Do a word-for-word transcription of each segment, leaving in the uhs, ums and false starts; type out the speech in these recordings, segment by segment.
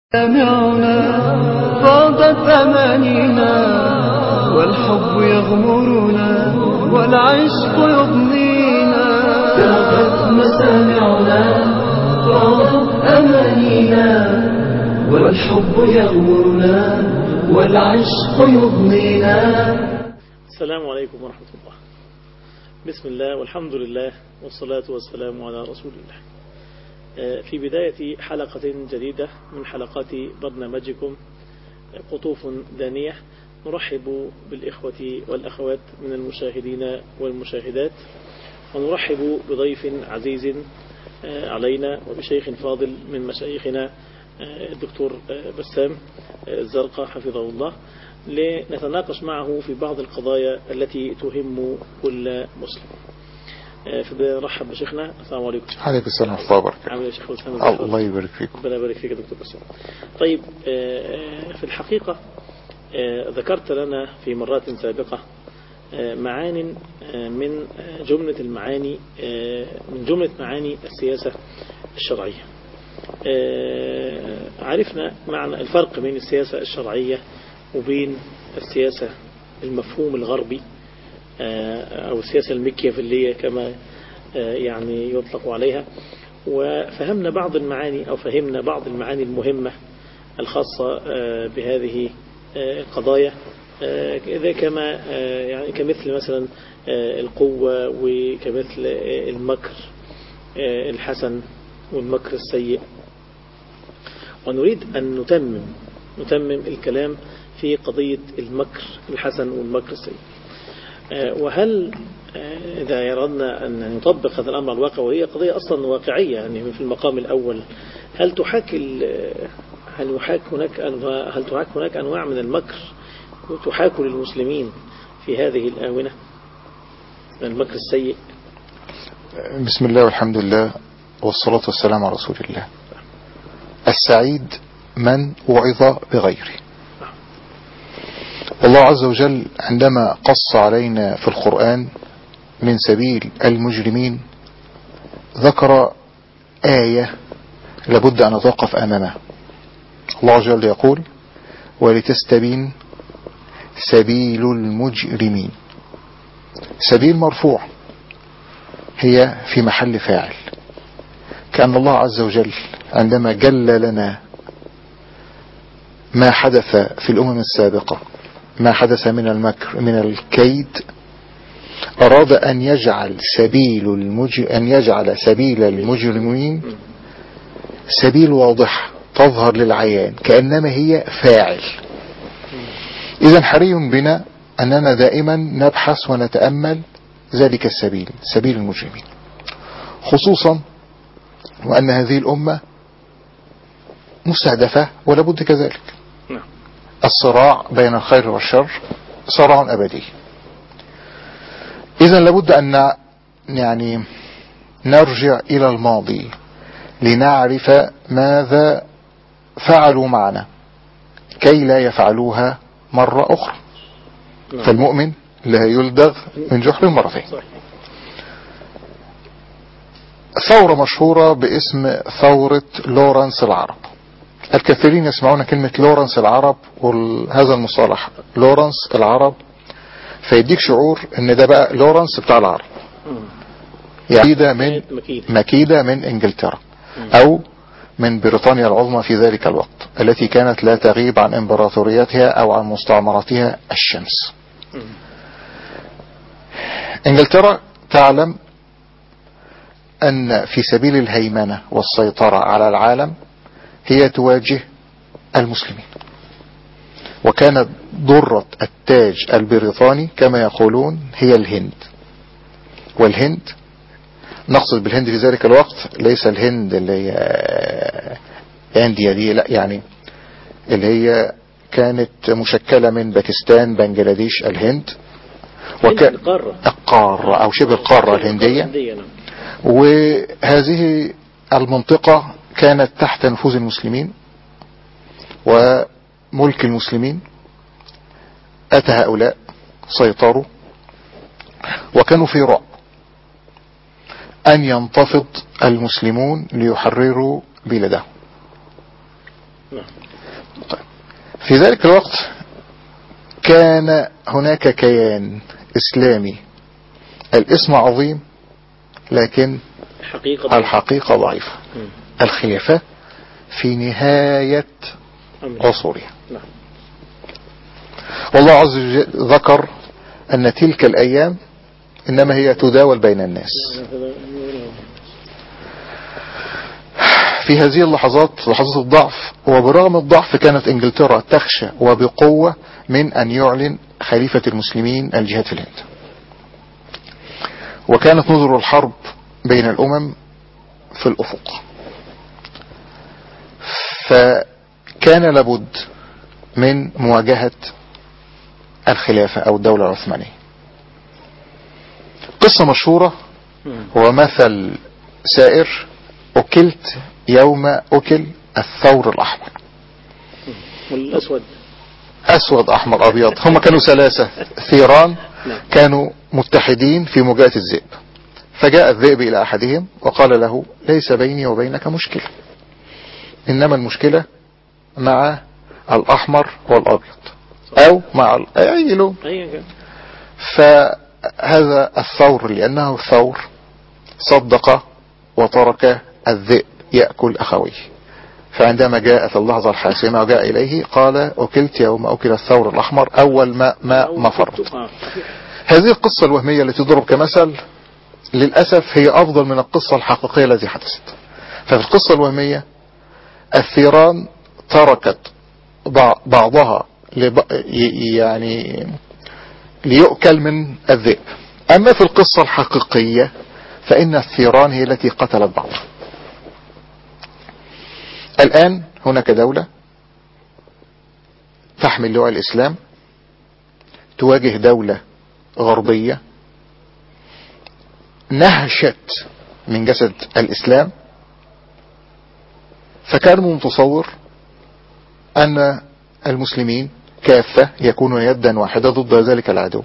سمعنا فاضت أمانينا والحب يغمرنا والعشق يضنينا. ساقت مسامعنا فاضت أمانينا والحب يغمرنا والعشق يضنينا. السلام عليكم ورحمة الله. بسم الله والحمد لله والصلاة والسلام على رسول الله. في بداية حلقة جديدة من حلقات برنامجكم قطوف دانية، نرحب بالإخوة والأخوات من المشاهدين والمشاهدات، ونرحب بضيف عزيز علينا وبشيخ فاضل من مشايخنا الدكتور بسام الزرقاء حفظه الله، لنتناقش معه في بعض القضايا التي تهم كل مسلم. فبنرحب بشيخنا. السلام عليكم. عليكم السلام ورحمة الله وبركاته. عامل يا شيخ بسام؟ الله يبارك فيك. ربنا يبارك فيك يا دكتور بسام. طيب، في الحقيقة ذكرت لنا في مرات سابقة معان من جملة المعاني من جملة معاني السياسة الشرعية. عرفنا معنى الفرق بين السياسة الشرعية وبين السياسة المفهوم الغربي أو السياسة الميكيافيلية كما يعني يطلق عليها، وفهمنا بعض المعاني أو فهمنا بعض المعاني المهمة الخاصة بهذه القضايا، كما يعني كمثل مثلا القوة وكمثل المكر الحسن والمكر السيء. ونريد أن نتمم نتمم الكلام في قضية المكر الحسن والمكر السيء. وهل إذا أردنا أن نطبق هذا الأمر على الواقع، وهي قضية أصلا واقعية يعني في المقام الأول، هل تحاكي هل يحاك هناك هل تحاك هناك أنواع من المكر وتحاك للمسلمين في هذه الآونة من المكر السيء؟ بسم الله والحمد لله والصلاة والسلام على رسول الله. السعيد من وعظ بغيره. الله عز وجل عندما قص علينا في القرآن من سبيل المجرمين ذكر آية لابد أن نتوقف أمامها. الله عز وجل يقول: ولتستبين سبيل المجرمين. سبيل مرفوع، هي في محل فاعل، كأن الله عز وجل عندما جل لنا ما حدث في الأمم السابقة، ما حدث من المكر من الكيد، أراد أن يجعل سبيل المج... أن يجعل سبيل المجرمين سبيل واضح تظهر للعيان كأنما هي فاعل. إذن حري بنا أننا دائما نبحث ونتأمل ذلك السبيل، سبيل المجرمين، خصوصا وأن هذه الأمة مستهدفة ولا بد كذلك. الصراع بين الخير والشر صراع أبدي. إذن لابد أن يعني نرجع إلى الماضي لنعرف ماذا فعلوا معنا كي لا يفعلوها مرة أخرى. فالمؤمن لا يلدغ من جحر مرتين. ثورة مشهورة باسم ثورة لورنس العرب. الكثيرين يسمعون كلمة لورنس العرب وهذا المصطلح لورنس العرب فيديك شعور ان ده بقى لورنس بتاع العرب، يعني مكيدة من مكيدة من انجلترا او من بريطانيا العظمى في ذلك الوقت، التي كانت لا تغيب عن امبراطوريتها او عن مستعمراتها الشمس. انجلترا تعلم ان في سبيل الهيمنة والسيطرة على العالم هي تواجه المسلمين، وكانت ضرة التاج البريطاني كما يقولون هي الهند. والهند نقصد بالهند في ذلك الوقت ليس الهند اللي هي انديا دي، لا، يعني اللي هي كانت مشكلة من باكستان، بنجلاديش، الهند، وكان القارة او شبه القارة الهندية. وهذه المنطقة كانت تحت نفوذ المسلمين وملك المسلمين. أتى هؤلاء سيطروا وكانوا في رعب أن ينتفض المسلمون ليحرروا بلادهم. طيب. في ذلك الوقت كان هناك كيان إسلامي الاسم عظيم لكن الحقيقة الحقيقة ضعيفة. الخلافة في نهاية عصورها. والله عز وجل ذكر أن تلك الأيام إنما هي تداول بين الناس. في هذه اللحظات لحظات الضعف، وبرغم الضعف كانت إنجلترا تخشى وبقوة من أن يعلن خليفة المسلمين الجهاد في الهند، وكانت نظر الحرب بين الأمم في الأفق، فكان لابد من مواجهة الخلافة أو الدولة العثمانية. قصة مشهورة ومثل سائر: أكلت يوم أكل الثور الأحمر. والأسود أسود أحمر أبيض، هم كانوا ثلاثة ثيران كانوا متحدين في مواجهة الذئب، فجاء الذئب إلى أحدهم وقال له: ليس بيني وبينك مشكلة، إنما المشكلة مع الأحمر والأبيض أو مع أي لون. فهذا الثور لأنه ثور صدق وترك الذئب يأكل أخويه، فعندما جاءت اللحظة الحاسمة وجاء إليه قال: أكلت يوم أكل الثور الأحمر، أول ما ما ما فرط. هذه القصة الوهمية التي تضرب كمثل للأسف هي أفضل من القصة الحقيقية التي حدثت. ففي القصة الوهمية الثيران تركت بعضها يعني ليؤكل من الذئب، أما في القصة الحقيقية فإن الثيران هي التي قتلت بعضها. الآن هناك دولة تحمل لواء الإسلام تواجه دولة غربية نهشت من جسد الإسلام، فكان متصور أن المسلمين كافة يكونون يدا واحدة ضد ذلك العدو،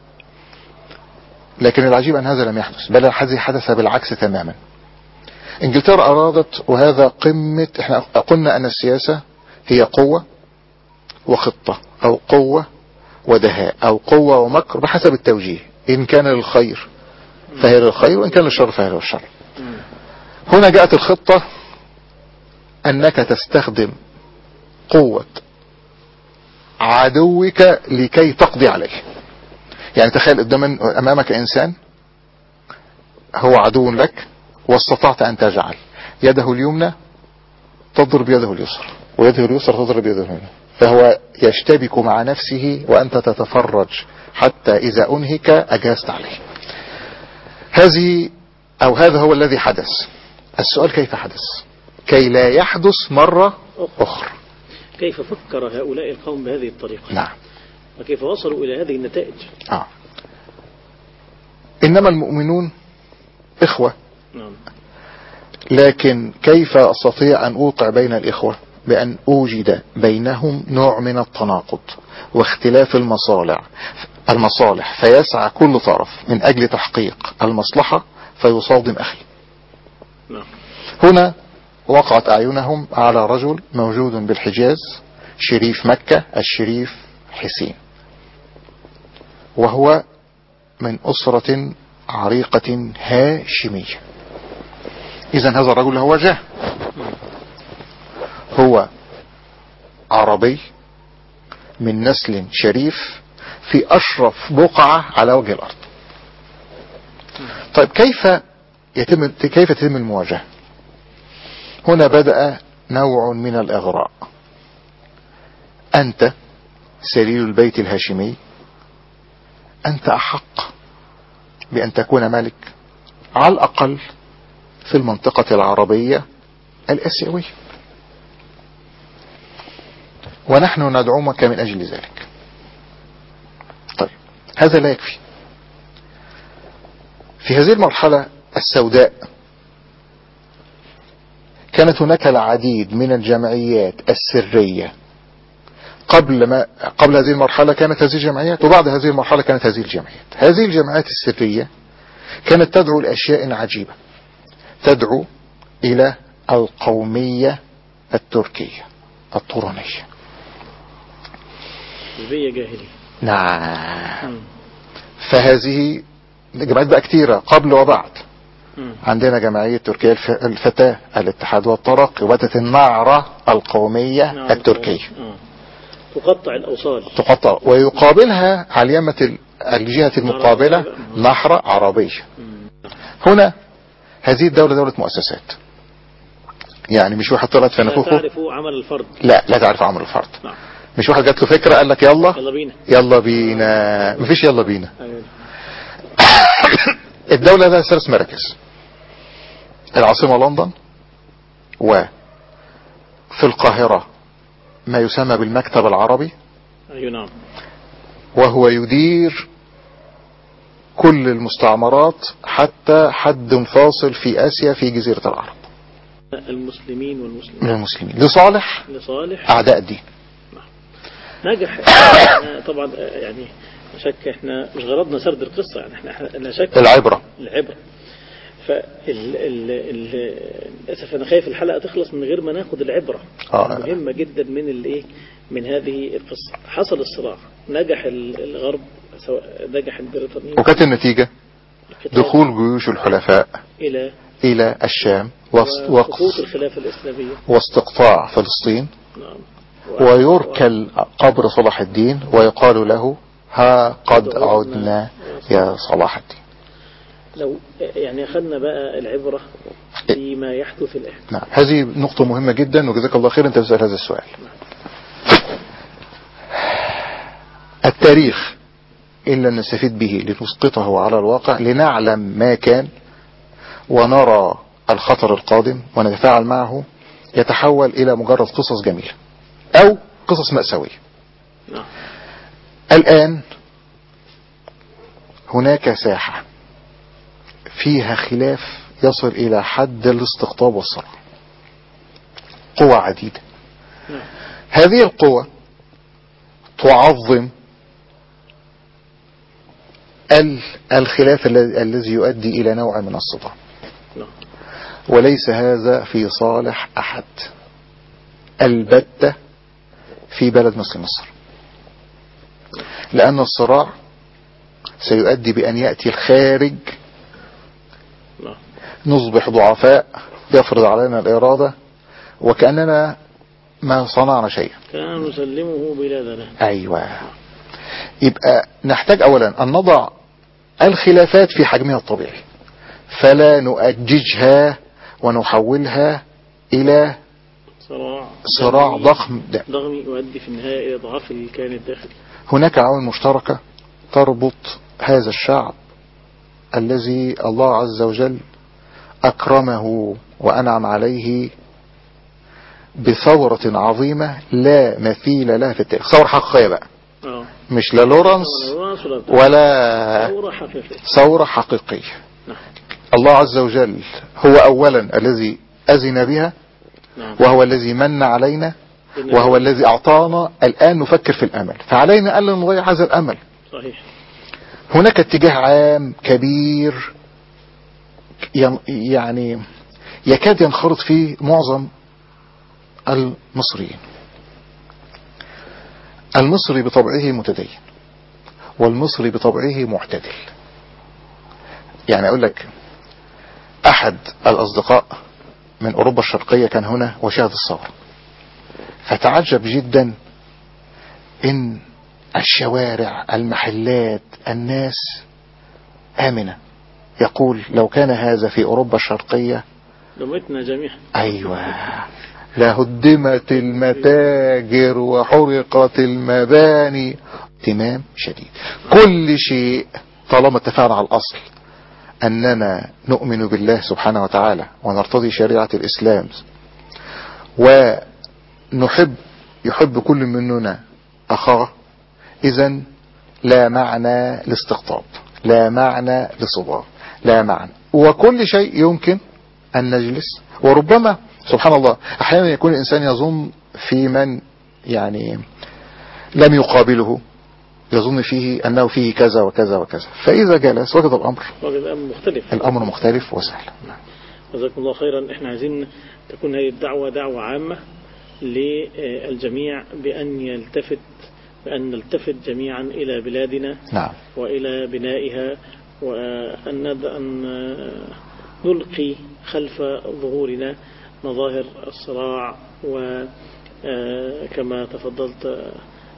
لكن العجيب أن هذا لم يحدث، بل هذا حدث بالعكس تماما. انجلترا أرادت، وهذا قمة، احنا قلنا أن السياسة هي قوة وخطة أو قوة ودهاء أو قوة ومكر بحسب التوجيه، إن كان للخير فهي للخير وإن كان للشر فهي للشر. هنا جاءت الخطة أنك تستخدم قوة عدوك لكي تقضي عليه. يعني تخيل قدام أمامك إنسان هو عدو لك، واستطعت أن تجعل يده اليمنى تضرب يده اليسرى ويده اليسرى تضرب يده اليمنى، فهو يشتبك مع نفسه وأنت تتفرج حتى إذا أنهك أجازت عليه. هذه أو هذا هو الذي حدث. السؤال: كيف حدث؟ كي لا يحدث مرة أخرى. كيف فكر هؤلاء القوم بهذه الطريقة؟ نعم. وكيف وصلوا إلى هذه النتائج؟ آه. إنما المؤمنون إخوة. نعم. لكن كيف أستطيع أن أوقع بين الإخوة؟ بأن أوجد بينهم نوع من التناقض واختلاف المصالح المصالح فيسعى كل طرف من أجل تحقيق المصلحة فيصادم أخي. نعم. هنا وقعت أعينهم على رجل موجود بالحجاز، شريف مكة الشريف حسين، وهو من أسرة عريقة هاشمية. إذن هذا الرجل هو جاه، هو عربي من نسل شريف في أشرف بقعة على وجه الأرض. طيب كيف يتم كيف تتم المواجهة؟ هنا بدأ نوع من الإغراء. أنت سليل البيت الهاشمي، أنت أحق بأن تكون ملك على الأقل في المنطقة العربية الآسيوية، ونحن ندعوك من أجل ذلك. طيب هذا لا يكفي. في هذه المرحلة السوداء كانت هناك العديد من الجمعيات السرية. قبل ما قبل هذه المرحلة كانت هذه الجمعيات، وبعد هذه المرحلة كانت هذه الجمعيات. هذه الجمعيات السرية كانت تدعو لأشياء عجيبة، تدعو إلى القومية التركية. الطورانية. حزبية جاهلية. نعم. فهذه جماعات بقى كتيرة قبل وبعد. مم. عندنا جمعية تركيا الف- الفتاة، الاتحاد والترقي، وبدت النعرة القومية نعم. التركية آه. تقطع الأوصال. تقطع، ويقابلها على يمة ال- الجهة المقابلة نحرة عربية. مم. هنا هذه الدولة دولة مؤسسات، يعني مش واحد طلعت في لا نفوخه. تعرفوا عمل الفرد. لا لا تعرف عمل الفرد. نعم. مش واحد جات له فكرة قال لك يلا يلا بينا. يلا بينا، مفيش يلا بينا. أيوة. الدولة لها ثلاث مراكز: العاصمة لندن، وفي القاهرة ما يسمى بالمكتب العربي، أيوة. نعم. وهو يدير كل المستعمرات حتى حد فاصل في آسيا في جزيرة العرب المسلمين والمسلمين من المسلمين لصالح لصالح أعداء الدين. نجح. طبعا يعني شك احنا مش غرضنا سرد القصة، يعني احنا احنا لا شك العبرة العبرة. فال ال ال للاسف انا خايف الحلقة تخلص من غير ما ناخد العبرة. آه. مهمة جدا من الايه من هذه القصة. حصل الصراع، نجح الغرب سواء نجح البريطانيين، وكانت النتيجة دخول جيوش الحلفاء الى إلى الشام وسقوط الخلافة الإسلامية واستقطاع فلسطين. نعم. ويركل قبر صلاح الدين ويقال له ها قد عدنا يا صلاح الدين. لو يعني أخذنا بقى العبرة فيما يحدث الآن. نعم، هذه نقطة مهمة جدا، وجزاك الله خير أنت تسأل هذا السؤال. التاريخ إلا نستفيد به لنسقطه على الواقع، لنعلم ما كان ونرى الخطر القادم ونتفاعل معه، يتحول إلى مجرد قصص جميلة أو قصص مأساوية. نعم. الآن هناك ساحة فيها خلاف يصل إلى حد الاستقطاب والصراع، قوى عديدة. نعم. هذه القوى تعظم الخلاف الذي يؤدي إلى نوع من الصدام، نعم. وليس هذا في صالح أحد البتة في بلد مثل مصر، لأن الصراع سيؤدي بأن يأتي الخارج، نعم. نصبح ضعفاء، يفرض علينا الإرادة وكأننا ما صنعنا شيئا، كان نسلمه بلادنا. أيوة. يبقى نحتاج أولا أن نضع الخلافات في حجمها الطبيعي، فلا نؤججها ونحولها إلى صراع صراع ضخم ضخم يؤدي في النهاية إلى ضعف الكيان الداخلي. هناك عوامل مشتركة تربط هذا الشعب الذي الله عز وجل أكرمه وأنعم عليه بثورة عظيمة لا مثيل لها في التاريخ، ثورة حقيقية بقى. أوه. مش لا لورنس ولا ثورة حقيقية. ثورة حقيقية. نعم. الله عز وجل هو أولا الذي أذن بها، نعم. وهو الذي من علينا، وهو الذي أعطانا. الآن نفكر في الأمل، فعلينا ألا نضيع هذا الأمل. صحيح. هناك اتجاه عام كبير يعني يكاد ينخرط فيه معظم المصريين. المصري بطبعه متدين، والمصري بطبعه معتدل. يعني أقول لك، أحد الأصدقاء من أوروبا الشرقية كان هنا وشاهد الثورة، فتعجب جدا إن الشوارع، المحلات، الناس آمنة. يقول لو كان هذا في أوروبا الشرقية لمتنا جميعا. أيوة، لهدمت المتاجر وحرقت المباني. اهتمام شديد. كل شيء طالما اتفقنا على الأصل أننا نؤمن بالله سبحانه وتعالى ونرتضي شريعة الإسلام، ونحب يحب كل مننا أخاه، إذن لا معنى لاستقطاب، لا معنى لصدام، لا معنى. وكل شيء يمكن أن نجلس، وربما سبحان الله أحيانا يكون الإنسان يظن في من يعني لم يقابله، يظن فيه أنه فيه كذا وكذا وكذا، فإذا جلس وجد الأمر الأمر مختلف الأمر مختلف وسهل. جزاكم الله خيرا. احنا عايزين تكون هذه الدعوة دعوة عامة للجميع بأن يلتفت بأن نلتفت جميعا إلى بلادنا نعم. وإلى بنائها، وأن أن نلقي خلف ظهورنا مظاهر الصراع، وكما تفضلت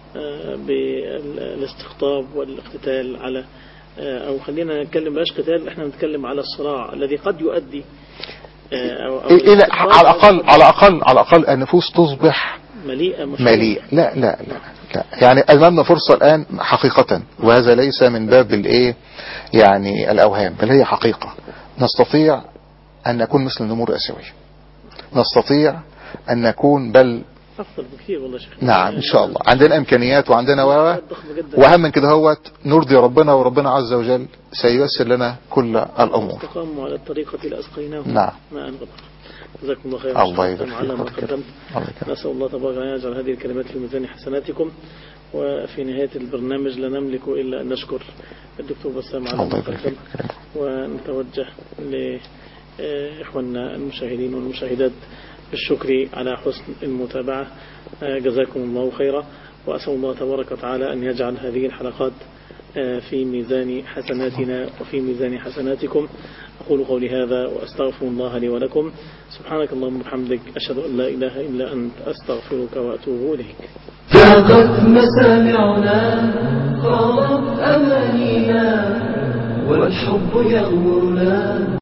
بالاستقطاب والاقتتال على، أو خلينا نتكلم بلاش قتال، احنا نتكلم على الصراع الذي قد يؤدي أو أو إلى على الأقل على الأقل على الأقل النفوس تصبح مليئة مليئة. لا لا لا لا يعني أمامنا فرصة الآن حقيقة، وهذا ليس من باب الإيه يعني الأوهام، بل هي حقيقة. نستطيع أن نكون مثل النمور الآسيوية، نستطيع أن نكون بل أفضل بكثير والله شيخ. نعم إن شاء الله عندنا إمكانيات وعندنا و وأهم من كده هوت نرضي ربنا، وربنا عز وجل سييسر لنا كل الأمور. استقاموا على الطريقة لأسقيناهم نعم. ماء غدقا. جزاكم الله خيرا. الله يبارك على ما فيك. قدمت. نسأل الله تبارك وتعالى يجعل هذه الكلمات في ميزان حسناتكم. وفي نهاية البرنامج لا نملك إلا أن نشكر الدكتور بسام على ما قدم، ونتوجه لإخواننا المشاهدين والمشاهدات بالشكر على حسن المتابعة. جزاكم الله خيرا، وأسأل الله تبارك وتعالى أن يجعل هذه الحلقات في ميزان حسناتنا وفي ميزان حسناتكم. أقول قولي هذا وأستغفر الله لي ولكم. سبحانك اللهم وبحمدك، أشهد أن لا إله إلا أنت، أستغفرك وأتوب إليك. فاقت مسامعنا، خاضت أمانينا، والحب يغمرنا.